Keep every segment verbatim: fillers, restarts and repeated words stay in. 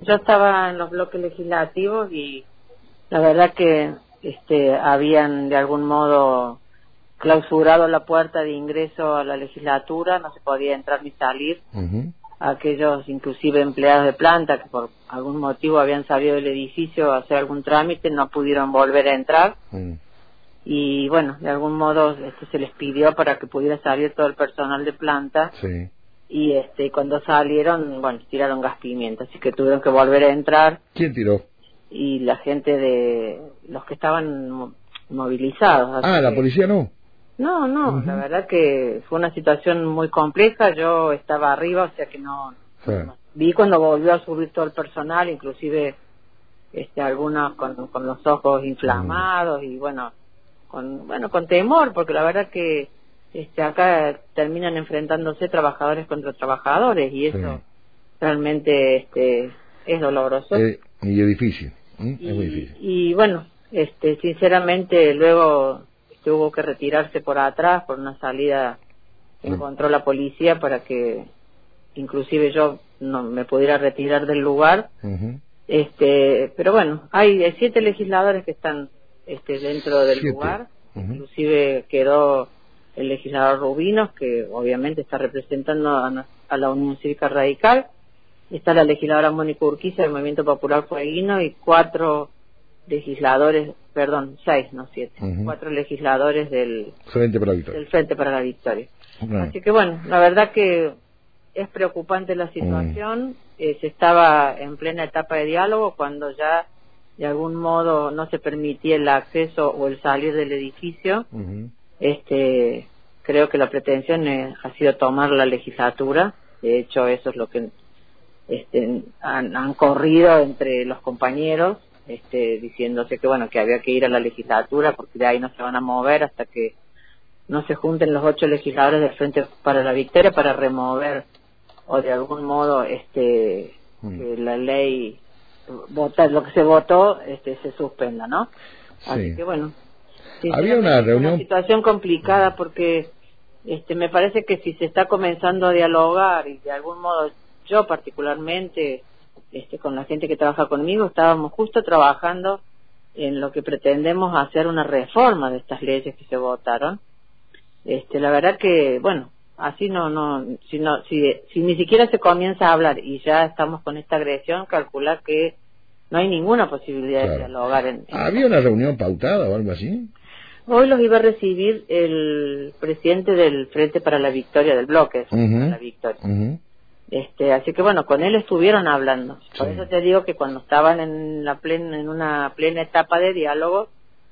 yo estaba en los bloques legislativos y la verdad que este habían de algún modo clausurado la puerta de ingreso a la legislatura, no se podía entrar ni salir. Uh-huh. Aquellos inclusive empleados de planta que por algún motivo habían salido del edificio a hacer algún trámite no pudieron volver a entrar. Uh-huh. Y bueno, de algún modo este, se les pidió para que pudiera salir todo el personal de planta. Sí. Y este cuando salieron, bueno, tiraron gas pimienta, así que tuvieron que volver a entrar. ¿Quién tiró? Y la gente de los que estaban movilizados. Ah, la policía no. No, no, uh-huh. La verdad que fue una situación muy compleja. Yo estaba arriba, o sea que no, sí. no vi cuando volvió a subir todo el personal, inclusive este algunos con, con los ojos inflamados uh-huh. y bueno, con bueno con temor, porque la verdad que este acá terminan enfrentándose trabajadores contra trabajadores y eso sí. realmente este es doloroso. Eh, y es difícil, ¿eh? y, es muy difícil. Y bueno, este sinceramente luego tuvo que retirarse por atrás por una salida que sí. encontró la policía para que inclusive yo no me pudiera retirar del lugar. Uh-huh. Este, pero bueno, hay siete legisladores que están este dentro del siete. lugar. Uh-huh. Inclusive quedó el legislador Rubinos, que obviamente está representando a, a la Unión Cívica Radical. Está la legisladora Mónica Urquiza del Movimiento Popular Fueguino y cuatro legisladores, perdón, seis, no siete, uh-huh. cuatro legisladores del Frente para la Victoria. Del Frente para la Victoria. Uh-huh. Así que bueno, la verdad que es preocupante la situación. Uh-huh. Eh, se estaba en plena etapa de diálogo cuando ya de algún modo no se permitía el acceso o el salir del edificio. Uh-huh. Este, creo que la pretensión es, ha sido tomar la legislatura. De hecho, eso es lo que este, han, han corrido entre los compañeros. Este, diciéndose que bueno que había que ir a la legislatura porque de ahí no se van a mover hasta que no se junten los ocho legisladores del Frente para la Victoria para remover o de algún modo este mm. que la ley vota, lo que se votó este se suspenda, ¿no? Sí. Así que bueno, había una reunión, una situación complicada porque este me parece que si se está comenzando a dialogar y de algún modo yo particularmente Este, con la gente que trabaja conmigo, estábamos justo trabajando en lo que pretendemos hacer una reforma de estas leyes que se votaron. Este, la verdad que, bueno, así no, no, si, no si, si ni siquiera se comienza a hablar y ya estamos con esta agresión, calcular que no hay ninguna posibilidad claro. de dialogar. En, en ¿Había una reunión pautada o algo así? Hoy los iba a recibir el presidente del Frente para la Victoria, del bloque uh-huh. para la Victoria. Uh-huh. Este, así que bueno, con él estuvieron hablando. Por sí. eso te digo que cuando estaban en la plena, en una plena etapa de diálogo,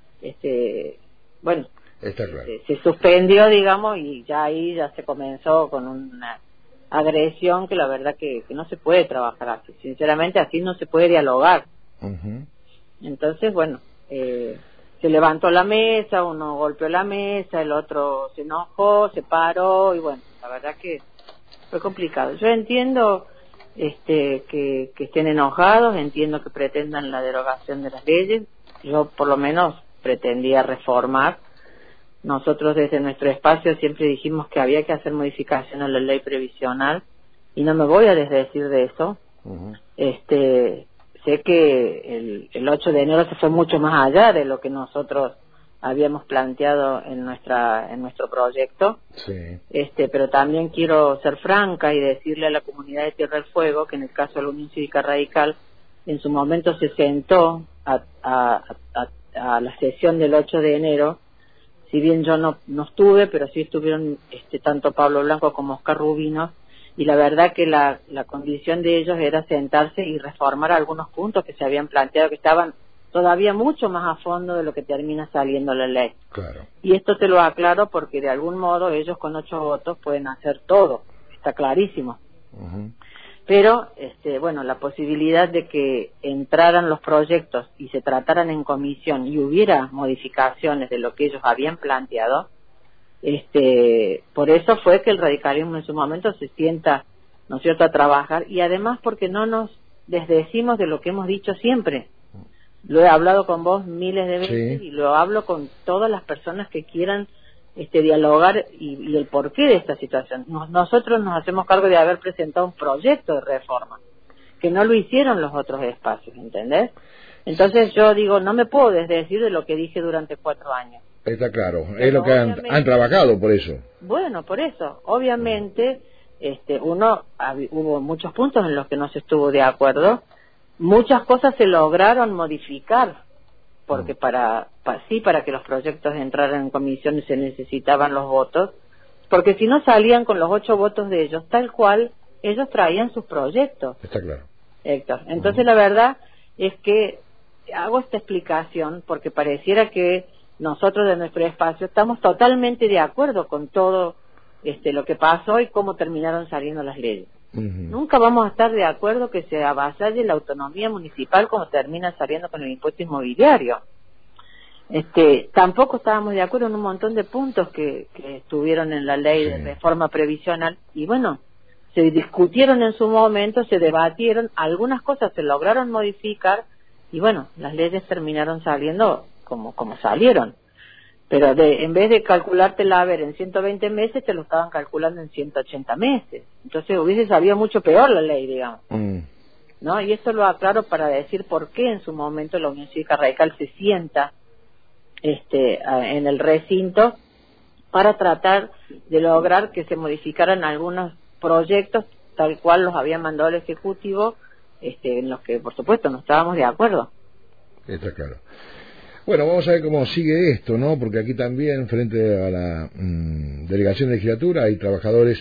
este, bueno, Está claro. se, se suspendió, digamos, y ya ahí ya se comenzó con una agresión que la verdad que, que no se puede trabajar así. Sinceramente, así no se puede dialogar. Uh-huh. Entonces, bueno, eh, se levantó la mesa, uno golpeó la mesa, el otro se enojó, se paró y bueno, la verdad que fue complicado. Yo entiendo este que, que estén enojados, entiendo que pretendan la derogación de las leyes. Yo por lo menos pretendía reformar. Nosotros desde nuestro espacio siempre dijimos que había que hacer modificación a la ley previsional y no me voy a desdecir de eso. Uh-huh. Este, sé que el, el ocho de enero se fue mucho más allá de lo que nosotros habíamos planteado en nuestra en nuestro proyecto. Sí. Este, pero también quiero ser franca y decirle a la comunidad de Tierra del Fuego que en el caso de la Unión Cívica Radical en su momento se sentó a, a, a, a la sesión del ocho de enero. Si bien yo no, no estuve, pero sí estuvieron este, tanto Pablo Blanco como Oscar Rubinos, y la verdad que la, la condición de ellos era sentarse y reformar algunos puntos que se habían planteado, que estaban todavía mucho más a fondo de lo que termina saliendo la ley. Claro. Y esto te lo aclaro porque de algún modo ellos con ocho votos pueden hacer todo, está clarísimo. Uh-huh. Pero, este, bueno, la posibilidad de que entraran los proyectos y se trataran en comisión y hubiera modificaciones de lo que ellos habían planteado, este, por eso fue que el radicalismo en su momento se sienta, ¿no es cierto?, a trabajar, y además porque no nos desdecimos de lo que hemos dicho siempre. Lo he hablado con vos miles de veces, sí, y lo hablo con todas las personas que quieran este dialogar y, y el porqué de esta situación. Nos, nosotros nos hacemos cargo de haber presentado un proyecto de reforma que no lo hicieron los otros espacios, ¿entendés? Entonces yo digo, no me puedo desdecir de lo que dije durante cuatro años. Está claro, pero es lo que han, han trabajado por eso. Bueno, por eso, obviamente, este, uno, hubo muchos puntos en los que no se estuvo de acuerdo, muchas cosas se lograron modificar, porque para, para sí, para que los proyectos entraran en comisión se necesitaban los votos, porque si no salían con los ocho votos de ellos, tal cual, ellos traían sus proyectos. Está claro. Héctor, entonces uh-huh. la verdad es que hago esta explicación porque pareciera que nosotros de nuestro espacio estamos totalmente de acuerdo con todo este lo que pasó y cómo terminaron saliendo las leyes. Uh-huh. Nunca vamos a estar de acuerdo que se avasalle la autonomía municipal como termina saliendo con el impuesto inmobiliario. Este, tampoco estábamos de acuerdo en un montón de puntos que, que estuvieron en la ley sí. de reforma previsional y bueno, se discutieron en su momento, se debatieron, algunas cosas se lograron modificar y bueno, las leyes terminaron saliendo como como salieron. Pero de, en vez de calcularte el haber en ciento veinte meses, te lo estaban calculando en ciento ochenta meses. Entonces hubiese sabido mucho peor la ley, digamos. Mm. ¿No? Y esto lo aclaro para decir por qué en su momento la Unión Cívica Radical se sienta este, en el recinto para tratar de lograr que se modificaran algunos proyectos tal cual los había mandado el Ejecutivo, este, en los que por supuesto no estábamos de acuerdo. Está claro. Bueno, vamos a ver cómo sigue esto, ¿no? Porque aquí también, frente a la mmm, delegación de legislatura, hay trabajadores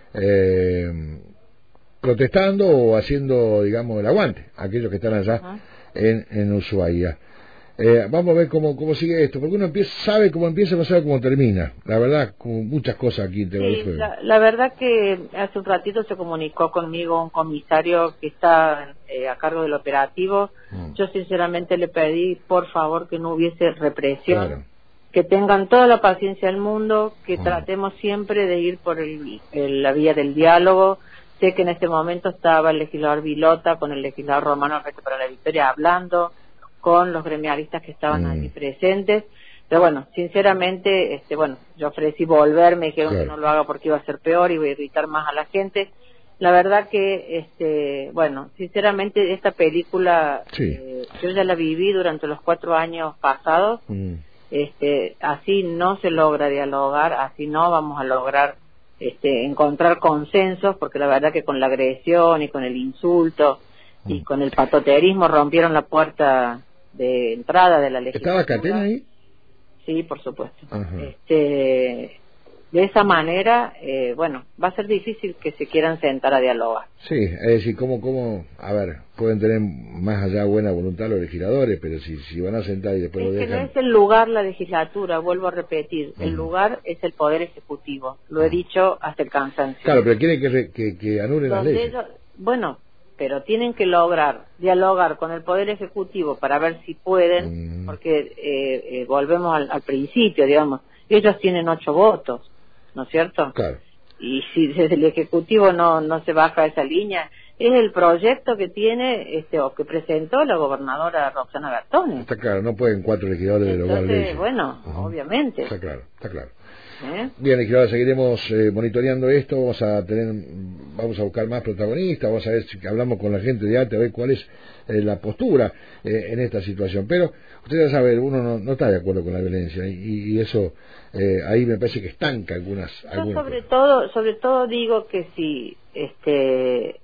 eh, protestando o haciendo, digamos, el aguante, aquellos que están allá uh-huh. en, en Ushuaia. Eh, vamos a ver cómo, cómo sigue esto, porque uno empieza, sabe cómo empieza, no sabe cómo termina. La verdad, con muchas cosas aquí. Te sí, la, la verdad que hace un ratito se comunicó conmigo un comisario que está eh, a cargo del operativo. Mm. Yo sinceramente le pedí, por favor, que no hubiese represión, claro. que tengan toda la paciencia del mundo, que mm. tratemos siempre de ir por el, el, la vía del diálogo. Sé que en este momento estaba el legislador Vilota con el legislador Romano Reto para la Victoria hablando, con los gremialistas que estaban mm. allí presentes, pero bueno, sinceramente, este, bueno, yo ofrecí volver, me dijeron claro. que no lo haga porque iba a ser peor, iba a irritar más a la gente. La verdad que, este, bueno, sinceramente esta película, sí. eh, yo ya la viví durante los cuatro años pasados, mm. este, así no se logra dialogar, así no vamos a lograr, este, encontrar consensos, porque la verdad que con la agresión y con el insulto mm. y con el patoterismo rompieron la puerta de entrada de la legislatura. ¿Estaba Catena ahí? Sí, por supuesto. Uh-huh. Este, de esa manera, eh, bueno, va a ser difícil que se quieran sentar a dialogar. Sí, es decir, ¿cómo, cómo, a ver, pueden tener más allá buena voluntad los legisladores, pero si, si van a sentar y después es lo dejan... que no es el lugar la legislatura, vuelvo a repetir, uh-huh. el lugar es el Poder Ejecutivo, lo he uh-huh. dicho hasta el cansancio. Claro, pero quieren que, re, que, que anulen las leyes. Ellos, bueno... pero tienen que lograr dialogar con el Poder Ejecutivo para ver si pueden, mm. porque eh, eh, volvemos al, al principio, digamos, ellos tienen ocho votos, ¿no es cierto? Claro. Y si desde el Ejecutivo no no se baja esa línea, es el proyecto que tiene, este o que presentó la gobernadora Roxana Garzón. Está claro, no pueden cuatro legisladores derogar leyes. Bueno, uh-huh. obviamente. Está claro, está claro. ¿Eh? Bien, legisladora, seguiremos eh, monitoreando esto, vamos a tener, vamos a buscar más protagonistas, vamos a ver si hablamos con la gente de arte, a ver cuál es eh, la postura eh, en esta situación. Pero ustedes saben, uno no, no está de acuerdo con la violencia y, y eso eh, ahí me parece que estanca algunas. Yo algunas sobre cosas. todo, sobre todo digo que si, este,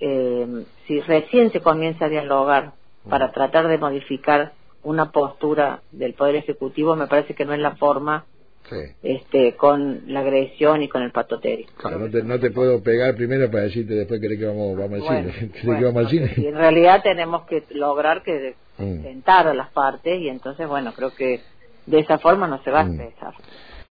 eh, si recién se comienza a dialogar para uh-huh. tratar de modificar una postura del Poder Ejecutivo, me parece que no es la forma. Sí. Este, con la agresión y con el patoterio. Claro, no te, no te puedo pegar primero para decirte después querés que vamos, vamos al bueno, cine. Bueno, que vamos al cine? Y en realidad tenemos que lograr que mm. sentar a las partes y entonces, bueno, creo que de esa forma no se va mm. a expresar.